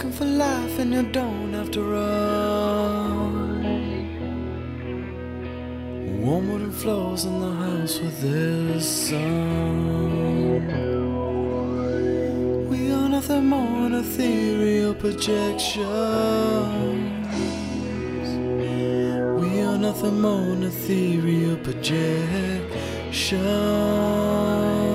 looking for life and you don't have to run. Warm wooden floors in the house with this sun. We are nothing more than ethereal projections. We are nothing more than ethereal projections.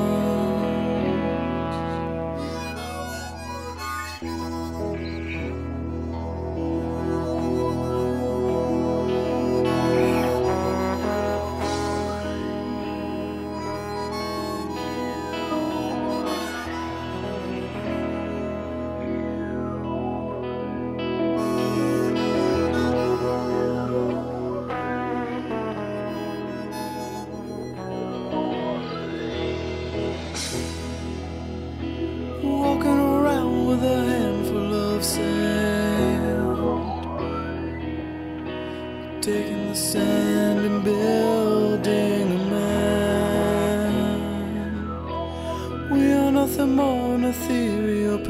Walking around with a handful of sand, taking the sand and building a man. We are nothing more than ethereal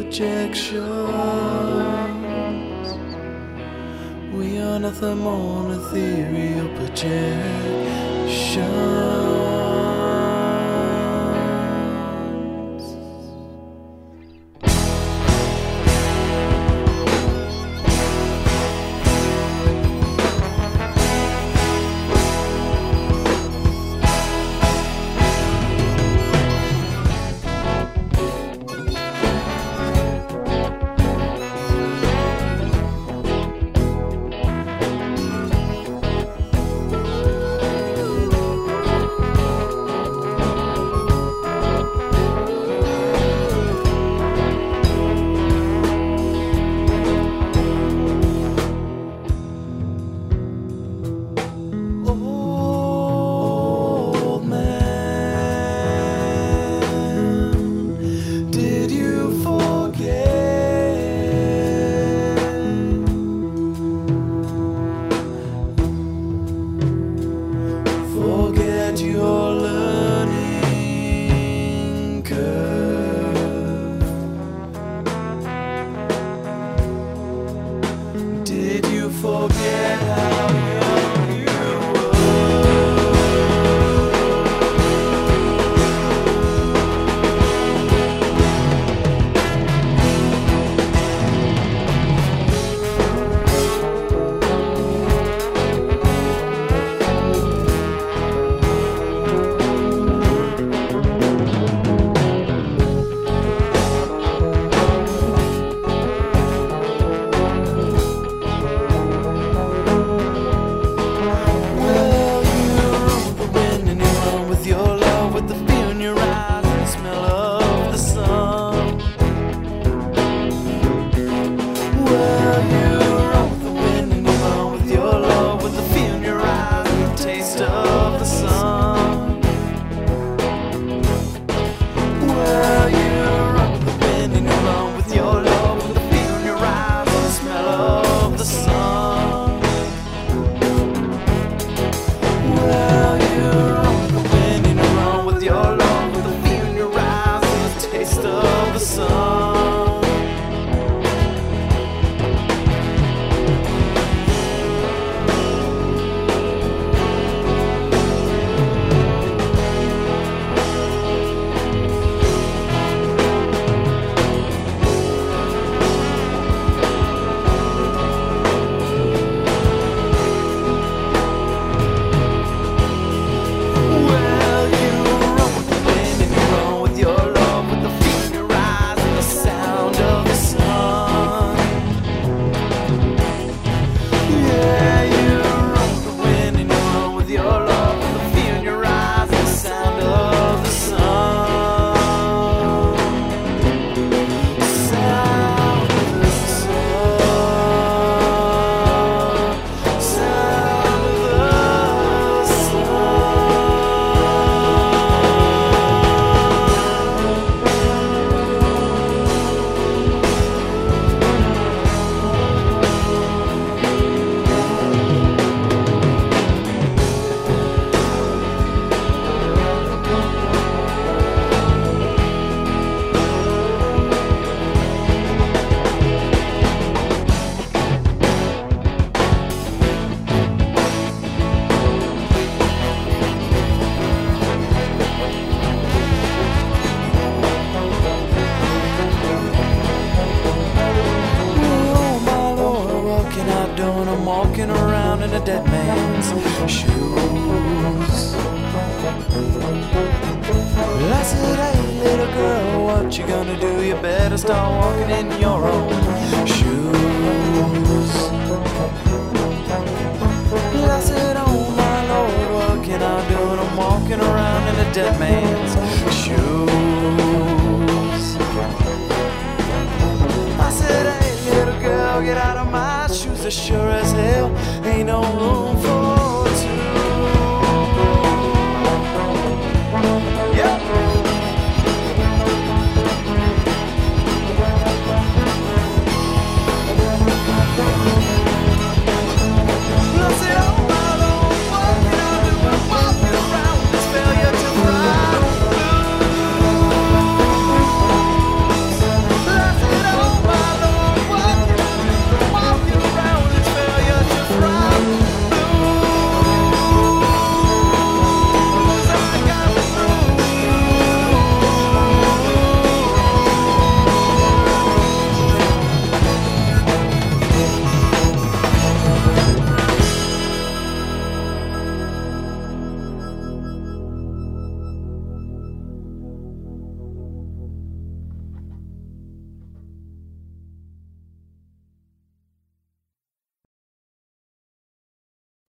projections. We are nothing more than ethereal projections. Forget your learning curve. Did you forget how young you what you gonna do? You better start walking in your own shoes. I said, oh my Lord, what can I do? And I'm walking around in a dead man's shoes. I said, hey little girl, get out of my shoes. As sure as hell ain't no room